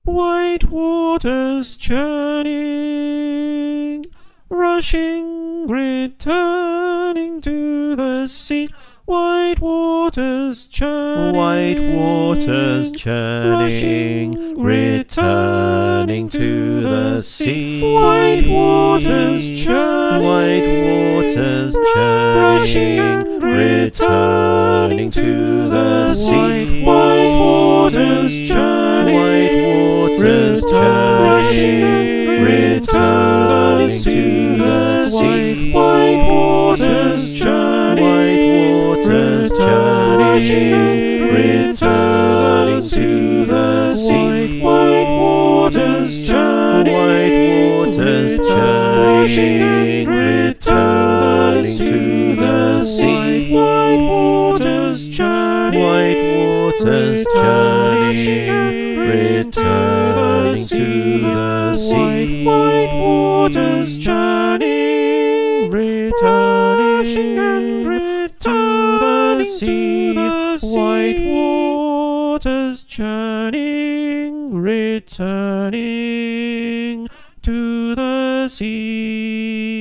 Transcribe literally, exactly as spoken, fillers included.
white waters churning, rushing, returning to the sea. White waters churning, white waters churning, returning to the sea. White waters churning, white waters churning, returning to the sea. White waters churning, white waters churning, returning to the sea. White waters churning, white waters churning, returning to the sea. White waters churning, white waters churning, returning to the sea. White waters churning, white waters churning, returning to the sea. White waters churning, returning and returning to the sea. White waters churning, returning to the sea.